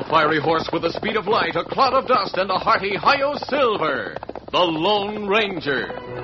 fiery horse with the speed of light, a cloud of dust, and a hearty Hi-Yo Silver, the Lone Ranger.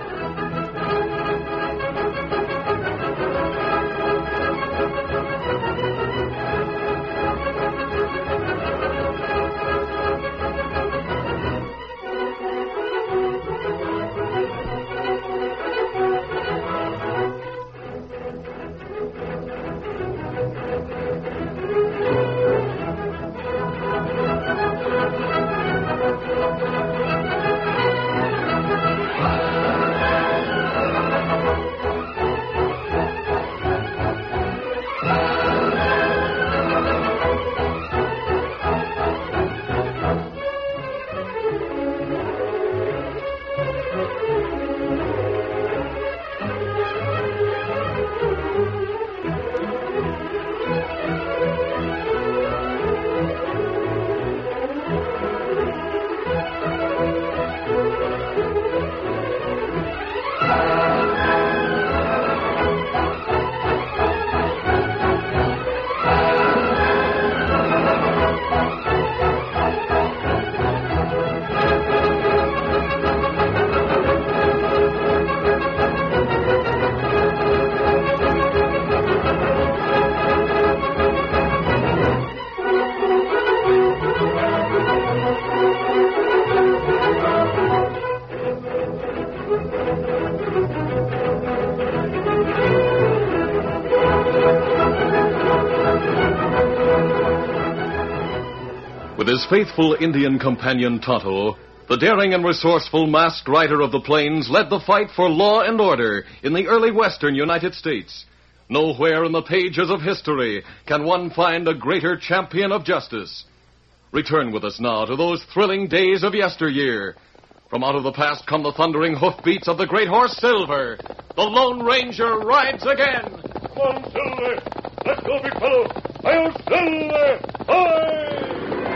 With his faithful Indian companion Tonto, the daring and resourceful masked rider of the plains led the fight for law and order in the early western United States. Nowhere in the pages of history can one find a greater champion of justice. Return with us now to those thrilling days of yesteryear. From out of the past come the thundering hoofbeats of the great horse Silver. The Lone Ranger rides again. Come on, Silver. Let's go, big fellow. Hi-Yo Silver! Hi!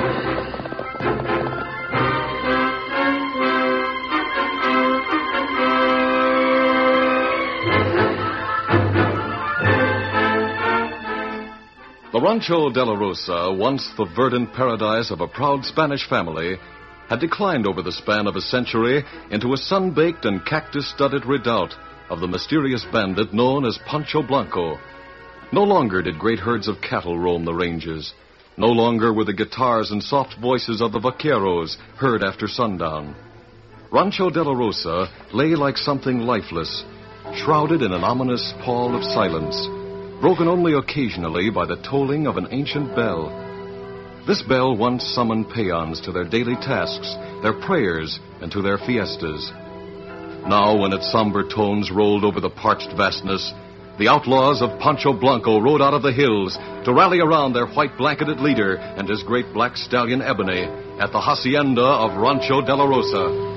The Rancho de la Rosa, once the verdant paradise of a proud Spanish family, had declined over the span of a century into a sun-baked and cactus-studded redoubt of the mysterious bandit known as Pancho Blanco. No longer did great herds of cattle roam the ranges. No longer were the guitars and soft voices of the vaqueros heard after sundown. Rancho de la Rosa lay like something lifeless, shrouded in an ominous pall of silence, broken only occasionally by the tolling of an ancient bell. This bell once summoned peons to their daily tasks, their prayers, and to their fiestas. Now, when its somber tones rolled over the parched vastness, the outlaws of Pancho Blanco rode out of the hills to rally around their white-blanketed leader and his great black stallion Ebony at the hacienda of Rancho de la Rosa.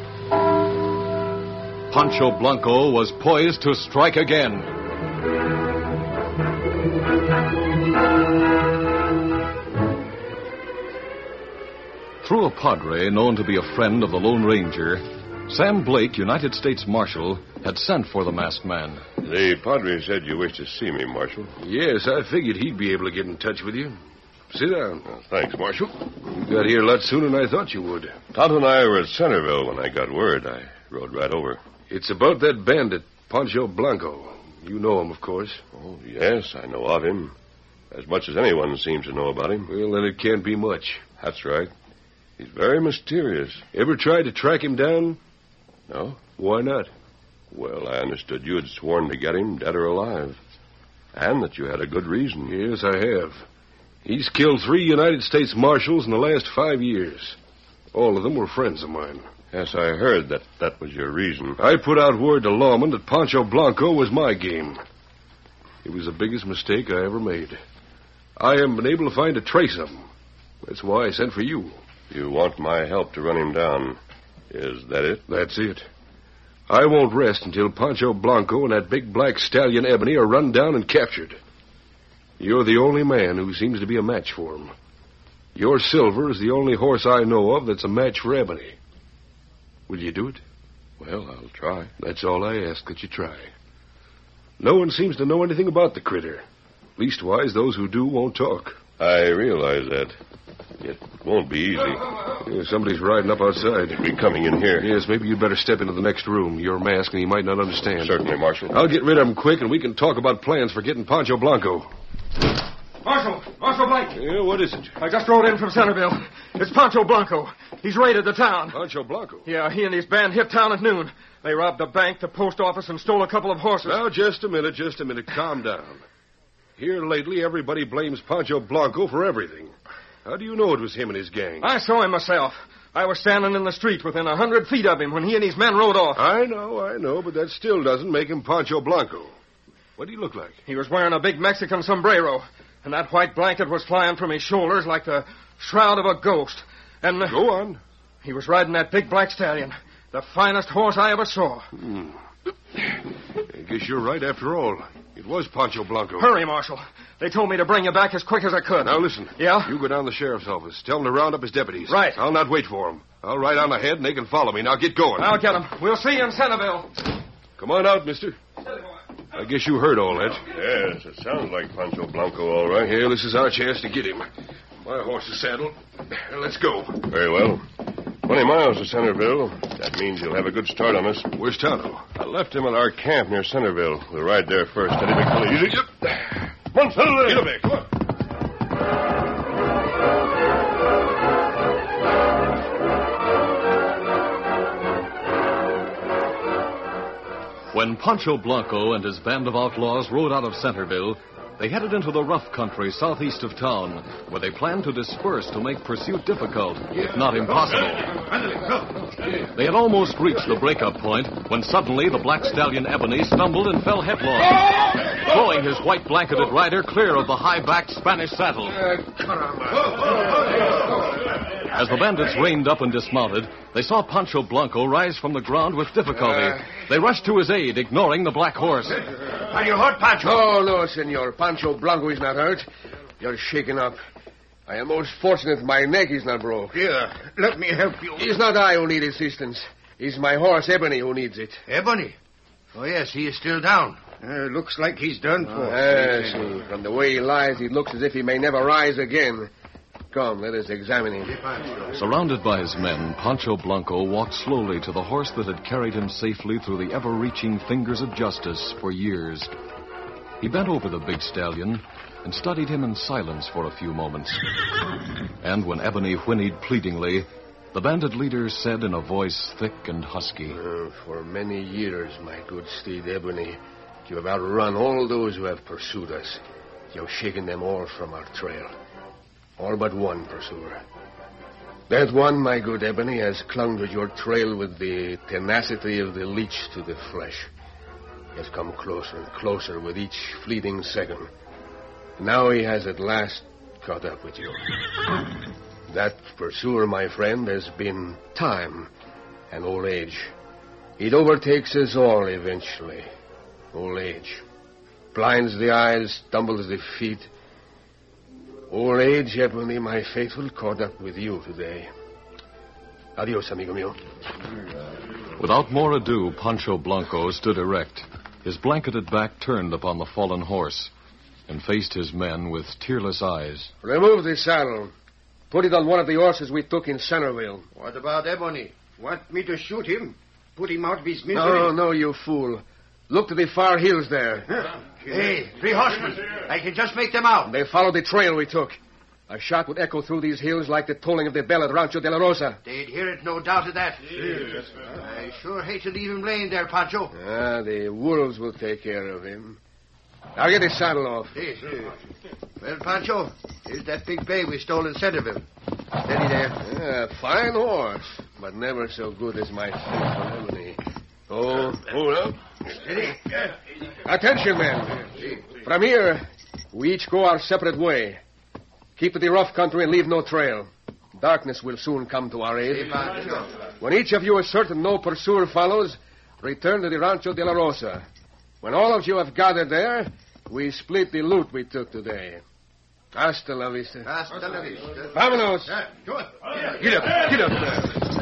Pancho Blanco was poised to strike again. Through a padre known to be a friend of the Lone Ranger, Sam Blake, United States Marshal, had sent for the masked man. The padre said you wished to see me, Marshal. Yes, I figured he'd be able to get in touch with you. Sit down. Thanks, Marshal. You got here a lot sooner than I thought you would. Tonto and I were at Centerville when I got word. I rode right over. It's about that bandit, Pancho Blanco. You know him, of course. Oh, yes, I know of him. As much as anyone seems to know about him. Well, then it can't be much. That's right. He's very mysterious. Ever tried to track him down? No. Why not? Well, I understood you had sworn to get him dead or alive. And that you had a good reason. Yes, I have. He's killed 3 United States Marshals in the last 5 years. All of them were friends of mine. Yes, I heard that was your reason. I put out word to lawmen that Pancho Blanco was my game. It was the biggest mistake I ever made. I haven't been able to find a trace of him. That's why I sent for you. You want my help to run him down. Is that it? That's it. I won't rest until Pancho Blanco and that big black stallion Ebony are run down and captured. You're the only man who seems to be a match for him. Your Silver is the only horse I know of that's a match for Ebony. Will you do it? Well, I'll try. That's all I ask, that you try. No one seems to know anything about the critter. Leastwise, those who do won't talk. I realize that. It won't be easy. Yeah, somebody's riding up outside. He'll be coming in here. Yes, maybe you'd better step into the next room. You're masked and he might not understand. Certainly, Marshal. I'll get rid of him quick and we can talk about plans for getting Pancho Blanco. Marshal Blank. Yeah, what is it? I just rode in from Centerville. It's Pancho Blanco. He's raided the town. Pancho Blanco? Yeah, he and his band hit town at noon. They robbed the bank, the post office, and stole a couple of horses. Now, just a minute. Calm down. Here lately, everybody blames Pancho Blanco for everything. How do you know it was him and his gang? I saw him myself. I was standing in the street within 100 feet of him when he and his men rode off. I know, but that still doesn't make him Pancho Blanco. What did he look like? He was wearing a big Mexican sombrero, and that white blanket was flying from his shoulders like the shroud of a ghost. And Go on. He was riding that big black stallion, the finest horse I ever saw. I guess you're right after all. It was Pancho Blanco. Hurry, Marshal. They told me to bring you back as quick as I could. Now, listen. Yeah? You go down to the sheriff's office. Tell them to round up his deputies. Right. I'll not wait for them. I'll ride on ahead and they can follow me. Now, get going. I'll get him. We'll see you in Centerville. Come on out, mister. I guess you heard all that. Yes, it sounds like Pancho Blanco, all right. Yeah, this is our chance to get him. My horse is saddled. Let's go. Very well. 20 miles to Centerville. That means you'll have a good start on us. Where's Tonto? I left him at our camp near Centerville. We'll ride there first. Steady, big fella. Easy. Yep. Come on, settle there. Get him back. Come on. When Pancho Blanco and his band of outlaws rode out of Centerville, they headed into the rough country southeast of town, where they planned to disperse to make pursuit difficult, if not impossible. They had almost reached the breakup point when suddenly the black stallion Ebony stumbled and fell headlong, throwing his white blanketed rider clear of the high-backed Spanish saddle. As the bandits reined up and dismounted, they saw Pancho Blanco rise from the ground with difficulty. They rushed to his aid, ignoring the black horse. Are you hurt, Pancho? Oh, no, senor. Pancho Blanco is not hurt. You're shaken up. I am most fortunate my neck is not broke. Here, let me help you. It's not I who need assistance. It's my horse, Ebony, who needs it. Ebony? Oh, yes, he is still down. Looks like he's done for. Yes, from the way he lies, he looks as if he may never rise again. Come, let us examine him. Surrounded by his men, Pancho Blanco walked slowly to the horse that had carried him safely through the ever-reaching fingers of justice for years. He bent over the big stallion and studied him in silence for a few moments. And when Ebony whinnied pleadingly, the bandit leader said in a voice thick and husky, For many years, my good steed Ebony, you have outrun all those who have pursued us. You have shaken them all from our trail. All but one pursuer. That one, my good Ebony, has clung to your trail with the tenacity of the leech to the flesh. He has come closer and closer with each fleeting second. Now he has at last caught up with you. That pursuer, my friend, has been time and old age. It overtakes us all eventually. Old age. Blinds the eyes, stumbles the feet. Old age, Ebony, my faithful, caught up with you today. Adios, amigo mío. Without more ado, Pancho Blanco stood erect, his blanketed back turned upon the fallen horse, and faced his men with tearless eyes. Remove the saddle. Put it on one of the horses we took in Centerville. What about Ebony? Want me to shoot him? Put him out of his misery? No, you fool. Look to the far hills there. Hey, 3 horsemen. I can just make them out. They followed the trail we took. A shot would echo through these hills like the tolling of the bell at Rancho de la Rosa. They'd hear it, no doubt of that. Yes. I sure hate to leave him laying there, Pancho. The wolves will take care of him. I'll get his saddle off. Yes. Well, Pancho, here's that big bay we stole in Centerville. Steady there. Fine horse, but never so good as my faithful Ebony. Oh, hold up. Steady. Attention, men. From here, we each go our separate way. Keep to the rough country and leave no trail. Darkness will soon come to our aid. When each of you is certain no pursuer follows, return to the Rancho de la Rosa. When all of you have gathered there, we split the loot we took today. Hasta la vista. Hasta la vista. Vámonos. Go on. Get up there.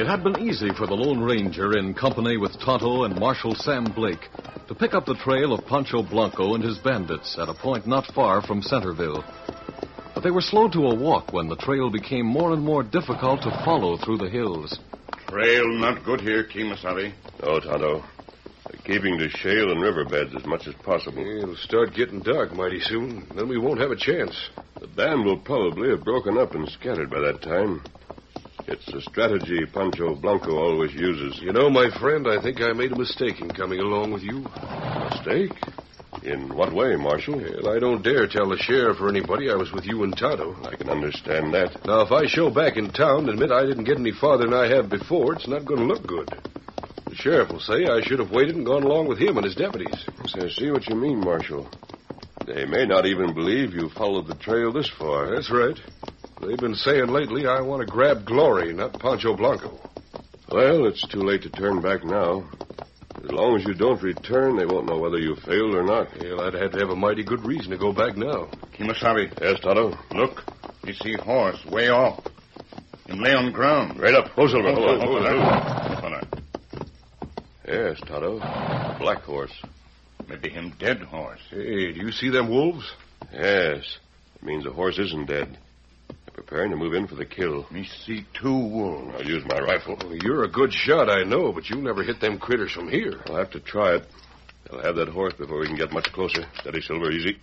had been easy for the Lone Ranger, in company with Tonto and Marshal Sam Blake, to pick up the trail of Pancho Blanco and his bandits at a point not far from Centerville. But they were slowed to a walk when the trail became more and more difficult to follow through the hills. Trail not good here, Kemosabe. No, Tonto. They're keeping to shale and riverbeds as much as possible. It'll start getting dark mighty soon. Then we won't have a chance. The band will probably have broken up and scattered by that time. It's a strategy Pancho Blanco always uses. You know, my friend, I think I made a mistake in coming along with you. Mistake? In what way, Marshal? Well, I don't dare tell the sheriff or anybody I was with you and Tonto. I can understand that. Now, if I show back in town and admit I didn't get any farther than I have before, it's not going to look good. The sheriff will say I should have waited and gone along with him and his deputies. So I see what you mean, Marshal. They may not even believe you followed the trail this far. That's right. They've been saying lately I want to grab Glory, not Pancho Blanco. Well, it's too late to turn back now. As long as you don't return, they won't know whether you failed or not. Well, I'd have to have a mighty good reason to go back now. Kemosabe. Yes, Tonto? Look, you see horse way off. Him lay on ground. Right up. Ho, Silver. Hold on. Yes, Tonto. Black horse. Maybe him dead horse. Hey, do you see them wolves? Yes. It means the horse isn't dead. They're preparing to move in for the kill. Me see 2 wolves. I'll use my rifle. Well, you're a good shot, I know, but you'll never hit them critters from here. I'll have to try it. They'll have that horse before we can get much closer. Steady, Silver, easy.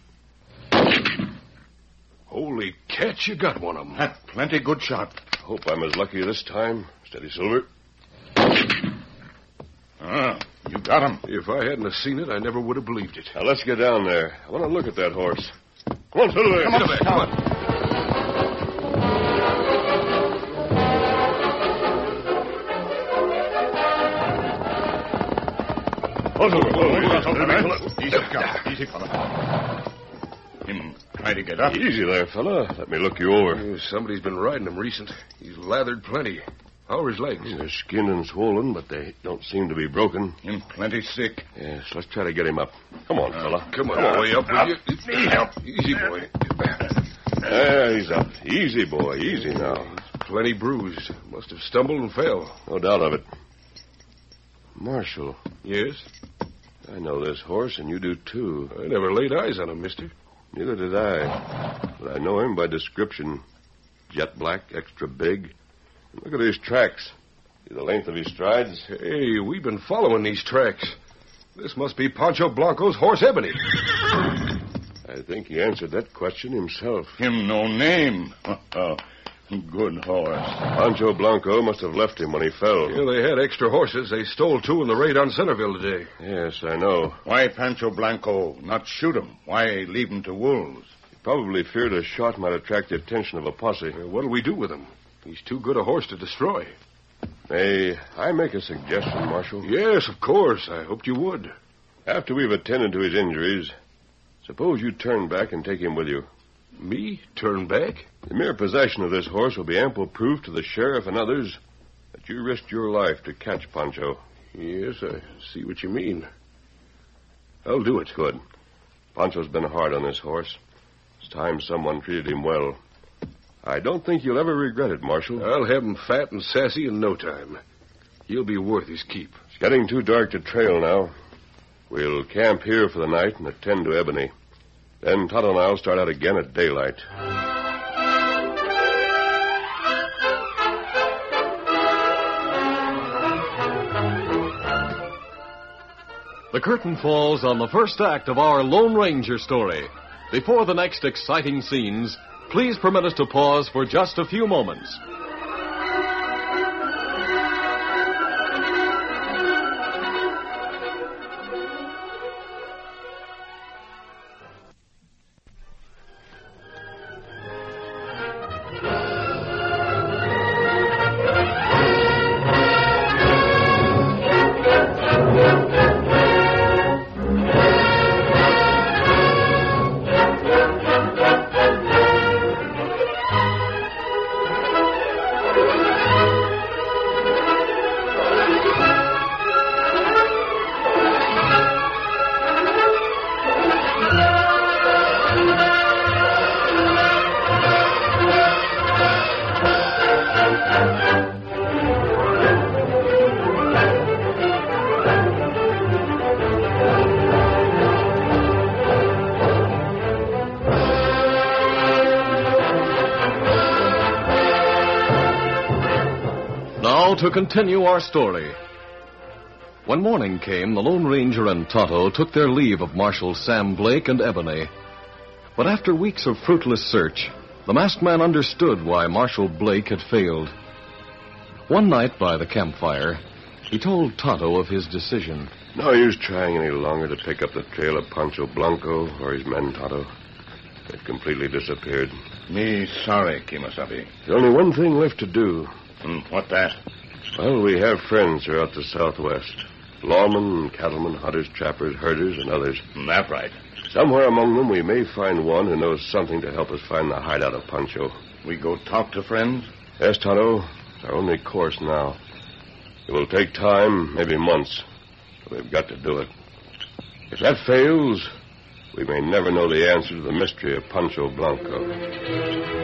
Holy cats, you got one of them. That plenty good shot. Hope I'm as lucky this time. Steady, Silver. You got him. If I hadn't have seen it, I never would have believed it. Now, let's get down there. I want to look at that horse. Come on, Silver. Come on, Get back, come on. Easy, fella. Him try to get up. Easy there, fella. Let me look you over. Somebody's been riding him recent. He's lathered plenty. How are his legs? They're skinned and swollen, but they don't seem to be broken. Him plenty sick. Yes, let's try to get him up. Come on, fella. Come on, all the way up with you. Need help. Easy, boy. There, he's up. Easy, boy. Easy now. Plenty bruised. Must have stumbled and fell. No doubt of it. Marshal, Yes? I know this horse, and you do, too. I never laid eyes on him, mister. Neither did I. But I know him by description. Jet black, extra big. Look at these tracks. See the length of his strides? Hey, we've been following these tracks. This must be Pancho Blanco's horse Ebony. I think he answered that question himself. Him no name. Good horse. Pancho Blanco must have left him when he fell. Yeah, they had extra horses. They stole 2 in the raid on Centerville today. Yes, I know. Why Pancho Blanco not shoot him? Why leave him to wolves? He probably feared a shot might attract the attention of a posse. What'll we do with him? He's too good a horse to destroy. May I make a suggestion, Marshal? Yes, of course. I hoped you would. After we've attended to his injuries, suppose you turn back and take him with you. Me? Turn back? The mere possession of this horse will be ample proof to the sheriff and others that you risked your life to catch Pancho. Yes, I see what you mean. I'll do it. Good. Pancho's been hard on this horse. It's time someone treated him well. I don't think you'll ever regret it, Marshal. I'll have him fat and sassy in no time. He'll be worth his keep. It's getting too dark to trail now. We'll camp here for the night and attend to Ebony. Then Tonto and I'll start out again at daylight. The curtain falls on the first act of our Lone Ranger story. Before the next exciting scenes, please permit us to pause for just a few moments. to continue our story. When morning came, the Lone Ranger and Tonto took their leave of Marshal Sam Blake and Ebony. But after weeks of fruitless search, the masked man understood why Marshal Blake had failed. One night by the campfire, he told Tonto of his decision. No use trying any longer to pick up the trail of Pancho Blanco or his men, Tonto. They've completely disappeared. Me sorry, Kimasabi. There's only one thing left to do. What that? Well, we have friends throughout the Southwest. Lawmen, cattlemen, hunters, trappers, herders, and others. That right. Somewhere among them, we may find one who knows something to help us find the hideout of Pancho. We go talk to friends? Yes, Tonto. It's our only course now. It will take time, maybe months, but we've got to do it. If that fails, we may never know the answer to the mystery of Pancho Blanco.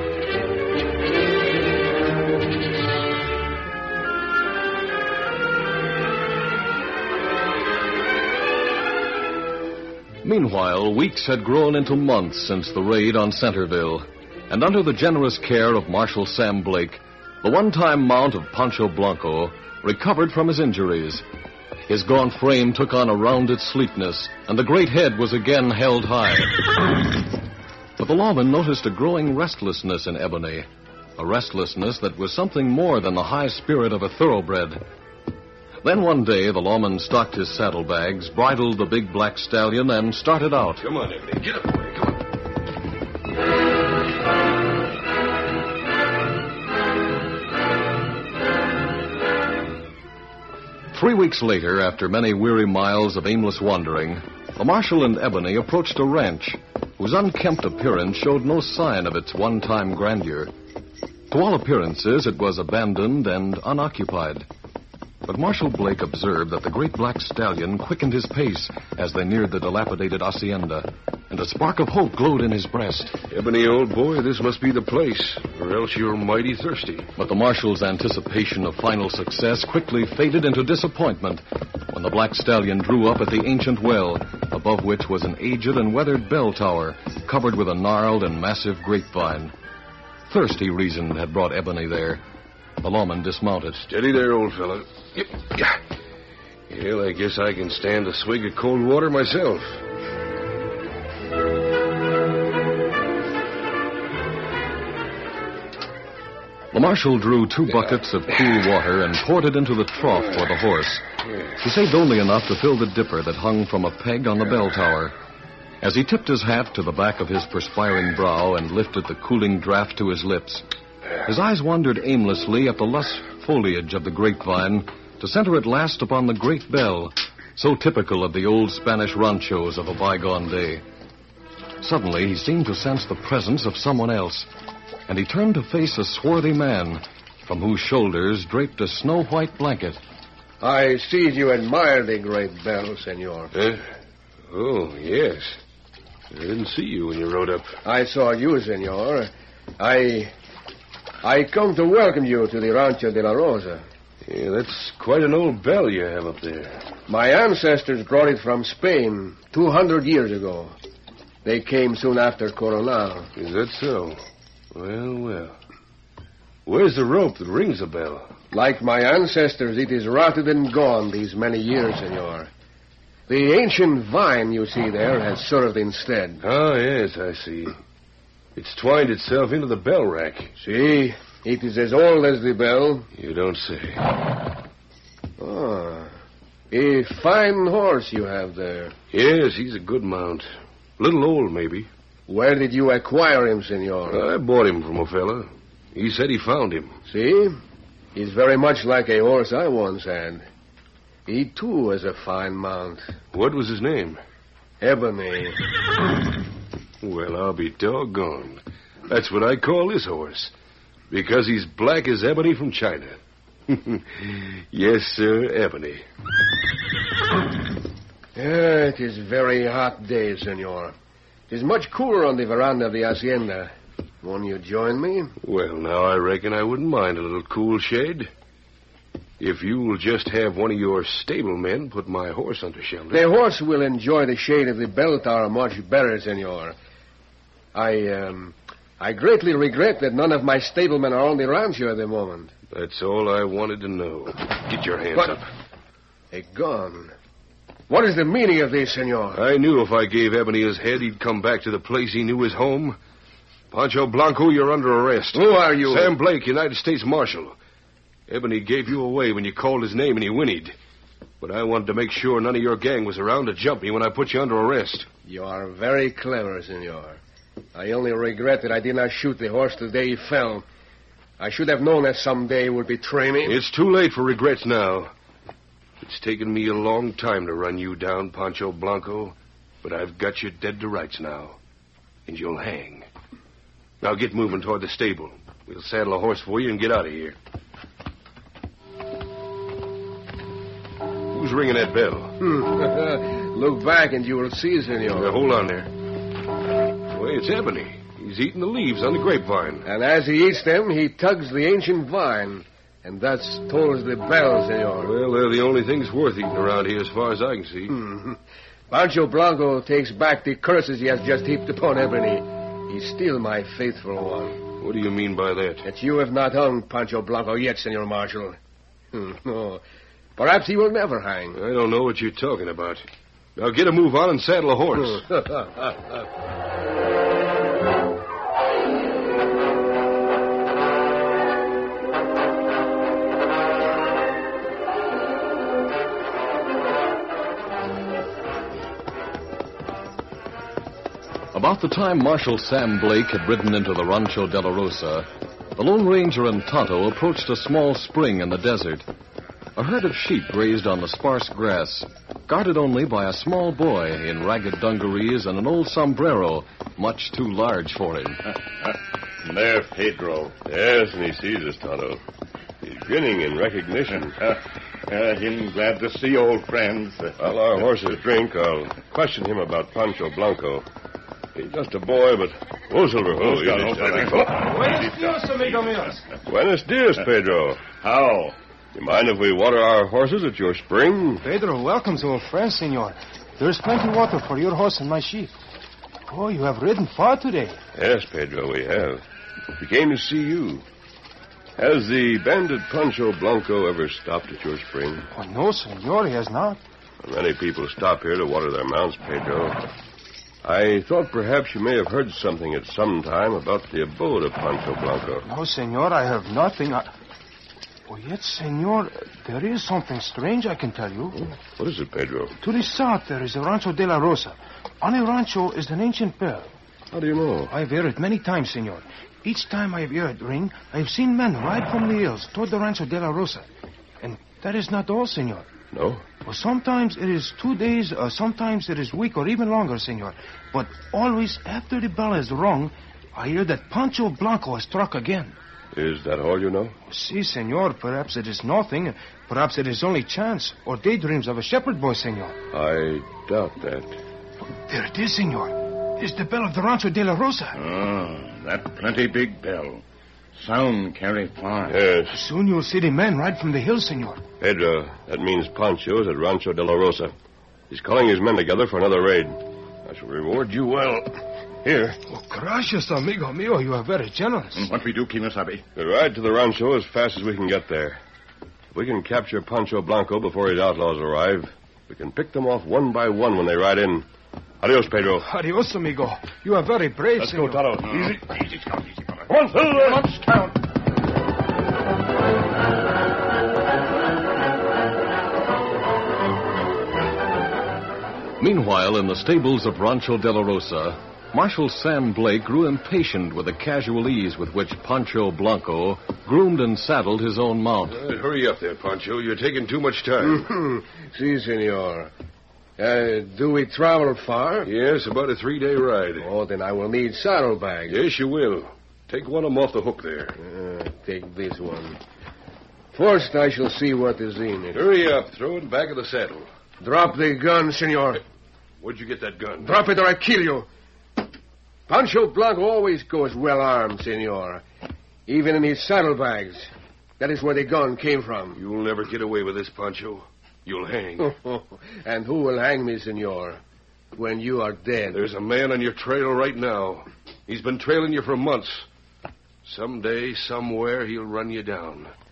Meanwhile, weeks had grown into months since the raid on Centerville, and under the generous care of Marshal Sam Blake, the one-time mount of Pancho Blanco recovered from his injuries. His gaunt frame took on a rounded sleekness, and the great head was again held high. But the lawman noticed a growing restlessness in Ebony, a restlessness that was something more than the high spirit of a thoroughbred. Then one day, the lawman stocked his saddlebags, bridled the big black stallion, and started out. Come on, Ebony. Get up, boy. Come on. 3 weeks later, after many weary miles of aimless wandering, the marshal and Ebony approached a ranch whose unkempt appearance showed no sign of its one-time grandeur. To all appearances, it was abandoned and unoccupied. But Marshal Blake observed that the great black stallion quickened his pace as they neared the dilapidated hacienda, and a spark of hope glowed in his breast. Ebony, old boy, this must be the place, or else you're mighty thirsty. But the marshal's anticipation of final success quickly faded into disappointment when the black stallion drew up at the ancient well, above which was an aged and weathered bell tower covered with a gnarled and massive grapevine. Thirst, he reasoned, had brought Ebony there. The lawman dismounted. Steady there, old fella. Yep. Well, I guess I can stand a swig of cold water myself. The marshal drew 2 buckets of cool water and poured it into the trough for the horse. He saved only enough to fill the dipper that hung from a peg on the bell tower. As he tipped his hat to the back of his perspiring brow and lifted the cooling draft to his lips, his eyes wandered aimlessly at the lush foliage of the grapevine to center at last upon the great bell, so typical of the old Spanish ranchos of a bygone day. Suddenly, he seemed to sense the presence of someone else, and he turned to face a swarthy man from whose shoulders draped a snow-white blanket. I see you admire the great bell, senor. Oh, yes. I didn't see you when you rode up. I saw you, senor. I come to welcome you to the Rancho de la Rosa. Yeah, that's quite an old bell you have up there. My ancestors brought it from Spain 200 years ago. They came soon after Coronel. Is that so? Well. Where's the rope that rings the bell? Like my ancestors, it is rotted and gone these many years, senor. The ancient vine you see there has served instead. Oh, yes, I see. It's twined itself into the bell rack. See, it is as old as the bell. You don't say. Ah, a fine horse you have there. Yes, he's a good mount. A little old, maybe. Where did you acquire him, senor? I bought him from a fella. He said he found him. See? He's very much like a horse I once had. He, too, has a fine mount. What was his name? Ebony. Well, I'll be doggone. That's what I call this horse. Because he's black as ebony from China. Yes, sir, ebony. It is very hot day, senor. It is much cooler on the veranda of the hacienda. Won't you join me? Well, now, I reckon I wouldn't mind a little cool shade. If you will just have one of your stablemen put my horse under shelter. The horse will enjoy the shade of the bell tower much better, senor. I greatly regret that none of my stablemen are on the rancho at the moment. That's all I wanted to know. Get your hands What? up. A gun. What is the meaning of this, senor? I knew if I gave Ebony his head, he'd come back to the place he knew his home. Pancho Blanco, you're under arrest. Who are you? Sam Blake, United States Marshal. Ebony gave you away when you called his name and he whinnied. But I wanted to make sure none of your gang was around to jump me when I put you under arrest. You are very clever, senor. I only regret that I did not shoot the horse the day he fell. I should have known that someday he would betray me. It's too late for regrets now. It's taken me a long time to run you down, Pancho Blanco, but I've got you dead to rights now, and you'll hang. Now get moving toward the stable. We'll saddle a horse for you and get out of here. Who's ringing that bell? Look back and you will see, senor. Now, hold on there. Why, it's Ebony. He's eating the leaves on the grapevine. And as he eats them, he tugs the ancient vine. And thus tolls the bell, senor. Well, they're the only things worth eating around here as far as I can see. Pancho Blanco takes back the curses he has just heaped upon Ebony. He's still my faithful one. What do you mean by that? That you have not hung Pancho Blanco yet, Senor Marshal. No. Perhaps he will never hang. I don't know what you're talking about. Now get a move on and saddle a horse. About the time Marshal Sam Blake had ridden into the Rancho de la Rosa, the Lone Ranger and Tonto approached a small spring in the desert. A herd of sheep grazed on the sparse grass, guarded only by a small boy in ragged dungarees and an old sombrero, much too large for him. There, Pedro. Yes, and he sees us, Tonto. He's grinning in recognition. Him glad to see old friends. While our horses drink, I'll question him about Pancho Blanco. He's just a boy, but... Oh, Silver. Oh, Buenos dias, amigo míos. Buenos dias, Pedro. How? You mind if we water our horses at your spring? Pedro, welcome to old friends, senor. There's plenty of water for your horse and my sheep. Oh, you have ridden far today. Yes, Pedro, we have. We came to see you. Has the bandit Pancho Blanco ever stopped at your spring? Oh, no, senor, he has not. Many people stop here to water their mounts, Pedro. I thought perhaps you may have heard something at some time about the abode of Pancho Blanco. No, senor, I have nothing. Oh, yet, senor, there is something strange I can tell you. What is it, Pedro? To the south, there is a Rancho de la Rosa. On a rancho is an ancient bell. How do you know? I have heard it many times, senor. Each time I have heard it ring, I have seen men ride from the hills toward the Rancho de la Rosa. And that is not all, senor. No? Well, sometimes it is 2 days, sometimes it is a week or even longer, senor. But always after the bell is rung, I hear that Pancho Blanco has struck again. Is that all you know? Si, senor. Perhaps it is nothing. Perhaps it is only chance or daydreams of a shepherd boy, senor. I doubt that. There it is, senor. It is the bell of the Rancho de la Rosa. Oh, that plenty big bell. Sound carry far. Yes. Soon you'll see the men ride from the hills, senor. Pedro, that means Pancho is at Rancho de la Rosa. He's calling his men together for another raid. I shall reward you well. Here. Oh, gracias, amigo mío. You are very generous. What we do, Kimasabi? We'll ride to the rancho as fast as we can get there. If we can capture Pancho Blanco before his outlaws arrive, we can pick them off one by one when they ride in. Adios, Pedro. Adios, amigo. You are very brave, Let's senor. go, Tonto. Easy, Scout, easy, brother. Come on, Silver. Let's count. Meanwhile, in the stables of Rancho de la Rosa, Marshal Sam Blake grew impatient with the casual ease with which Pancho Blanco groomed and saddled his own mount. Hurry up there, Pancho. You're taking too much time. Si, senor. Do we travel far? Yes, about a 3-day ride. Oh, then I will need saddlebags. Yes, you will. Take one of them off the hook there. Take this one. First, I shall see what is in it. Hurry up. Throw it back of the saddle. Drop the gun, senor. Where'd you get that gun? Drop it or I kill you. Pancho Blanco always goes well armed, senor. Even in his saddlebags. That is where the gun came from. You'll never get away with this, Pancho. You'll hang. And who will hang me, senor? When you are dead. There's a man on your trail right now. He's been trailing you for months. Someday, somewhere, he'll run you down.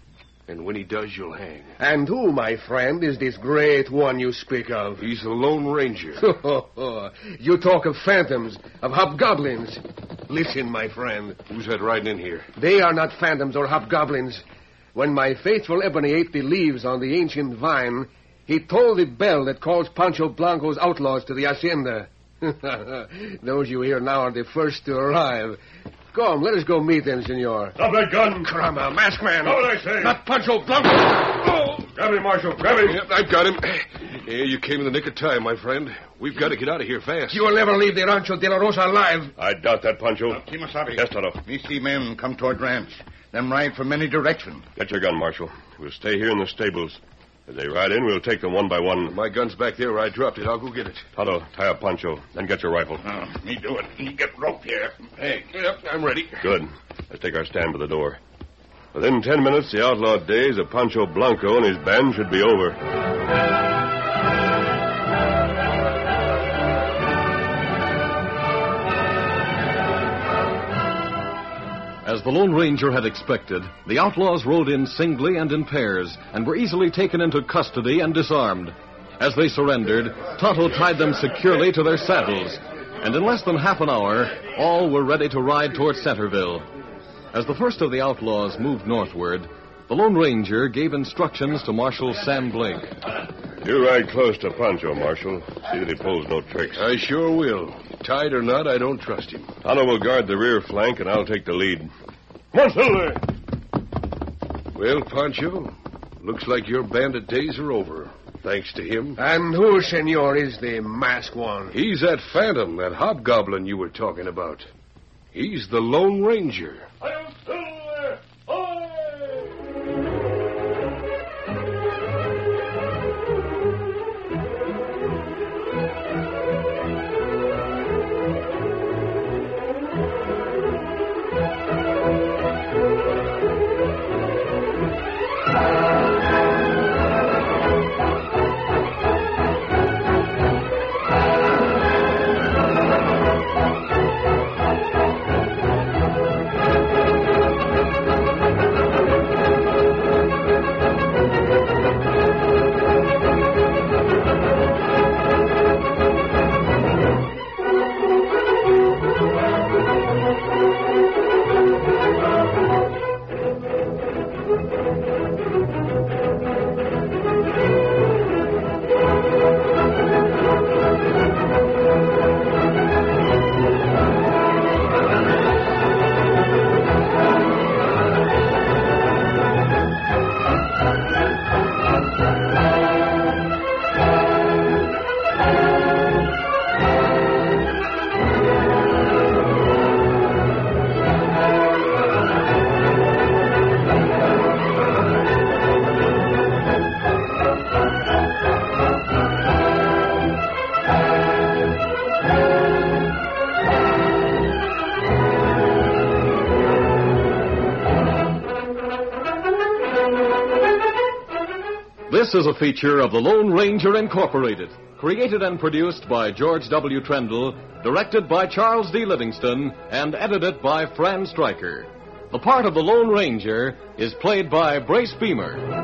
And when he does, you'll hang. And who, my friend, is this great one you speak of? He's the Lone Ranger. You talk of phantoms, of hobgoblins. Listen, my friend. Who's that riding in here? They are not phantoms or hobgoblins. When my faithful Ebony ate the leaves on the ancient vine, he tolled the bell that calls Pancho Blanco's outlaws to the hacienda. Those you hear now are the first to arrive. Come, let us go meet them, senor. Drop that gun. Caramba, masked man. What did I say? Not Pancho Blanco. Oh! Grab him, Marshal. Grab him. Yep, I've got him. Yeah, you came in the nick of time, my friend. We've got to get out of here fast. You will never leave the Rancho de la Rosa alive. I doubt that, Pancho. Kimasabi. Yes, Toto. We see men come toward ranch. Them ride from many directions. Get your gun, Marshal. We'll stay here in the stables. As they ride in, we'll take them one by one. My gun's back there where I dropped it. I'll go get it. Toto, tie up Pancho. Then get your rifle. Me do it. Me get rope here. Hey. Yep, I'm ready. Good. Let's take our stand by the door. Within 10 minutes, the outlawed days of Pancho Blanco and his band should be over. As the Lone Ranger had expected, the outlaws rode in singly and in pairs and were easily taken into custody and disarmed. As they surrendered, Tonto tied them securely to their saddles, and in less than half an hour, all were ready to ride toward Centerville. As the first of the outlaws moved northward, the Lone Ranger gave instructions to Marshal Sam Blake. You ride close to Pancho, Marshal. See that he pulls no tricks. I sure will. Tied or not, I don't trust him. Tonto will guard the rear flank, and I'll take the lead. Come on, Silver! Well, Pancho, looks like your bandit days are over, thanks to him. And who, senor, is the masked one? He's that phantom, that hobgoblin you were talking about. He's the Lone Ranger. I'm Silver! Ahoy! This is a feature of the Lone Ranger Incorporated, created and produced by George W. Trendle, directed by Charles D. Livingston, and edited by Fran Stryker. The part of the Lone Ranger is played by Brace Beamer.